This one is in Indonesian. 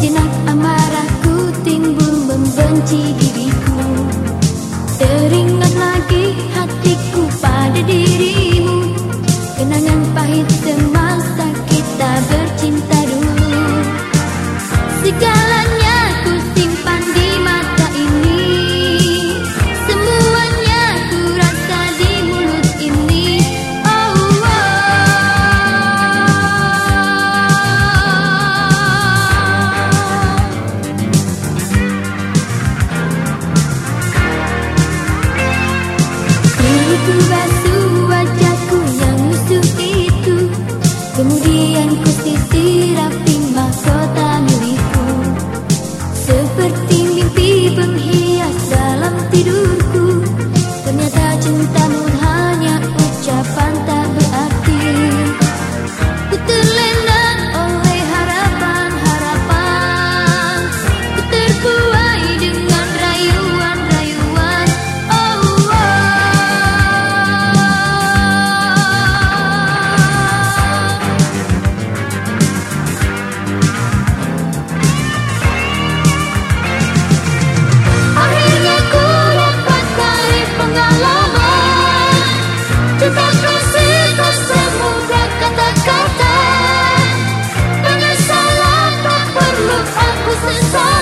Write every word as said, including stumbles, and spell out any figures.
Sejenak amarahku timbul membenci diriku. Teringat lagi hatiku pada dirimu, kenangan pahit semasa kita bercinta dulu. Segalanya ku simpan di mata ini, semuanya ku rasa di mulut ini. Oh, kini ku basuh wajahku yang lusuh itu, kemudian ku sisir rapi mahkota milikku. Seperti mimpi penghias dalam tidurku, ternyata cintamu hanya ucapan tak berarti. Ku terlena oleh harapan-harapan, ku terbuai dengan rayuan-rayuan. Oh, akhirnya ku dapat kali pengalaman, cinta kasih tak semudah kata-kata. Penyesalan tak perlu aku sesali.